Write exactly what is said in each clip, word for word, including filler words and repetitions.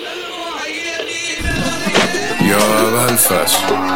یا اول فصل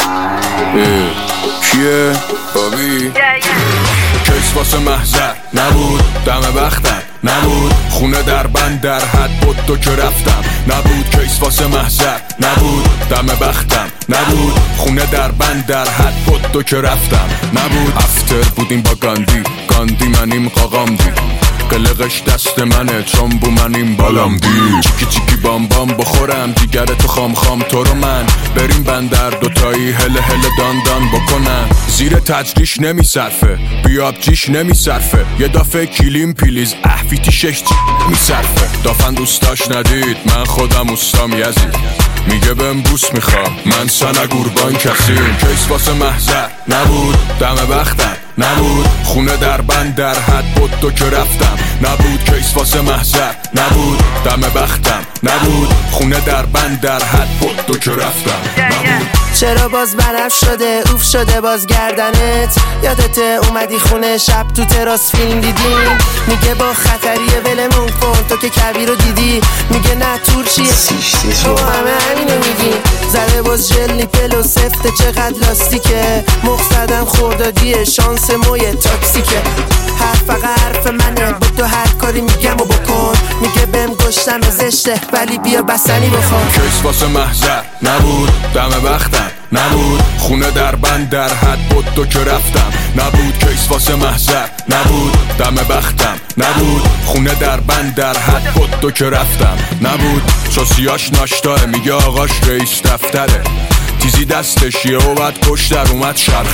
کیه؟ بابی کیس واسه محضر نبود، دم بختم نبود، خونه در بند در حد بود تو که رفتم نبود. کیس واسه محضر نبود، دم بختم نبود، خونه در بند در حد بود تو که رفتم نبود. افتر بودیم با گاندی، گاندی منیم قاقام دی، قلقش دست منه چون بو منیم بالام دی. چیکی چیکی بام بام بخورم دیگر تو خام خام تو رو من، بریم بندر دوتایی هله هله دان دان بکنن. زیر تجریش نمی صرفه، بیاب جیش نمی صرفه، یه دافه کلیم پیلیز احفیتی شش جی نمی صرفه. دافن دوستاش ندید من خودم اوستام یزید، میگه بهم بوس میخوام من سنگ قربان کسیم. کیس واسه محضر نبود، دم بختم نبود، خونه در بند در حد بود تو که رفتم نبود. کیس واسه محضر نبود، دم بختم نبود، خونه در بند در حد بود تو که رفتم نبود. چرا باز بنفش شده اوف شده باز گردنت، یادته اومدی خونه شب تو تراس فیلم دیدیم، میگه با خطریه ولمون کن تو که کبیر رو دیدی، میگه نه تور چیه تو همه همینو میگی. زده باز جل نیپل و سفته چقدر لاستیکه، مقصدم خوردادیه شانس موی تاکسیکه. حرف فقط حرف منه با تو هر کاری میگم و بکن، میگه بهم گشتم زشته ولی بیا بسنی بخون. کیس واسه محضر نبود، دم بختم نبود، خونه در بند در حد بود تو که رفتم نبود. کیس واسه محضر نبود، دم بختم نبود، خونه در بند در حد بود تو که رفتم نبود. سوسیاش ناشتاه میگه آقاش رئیس دفتره، تیزی دستش یه اومد پشت در اومد شرخ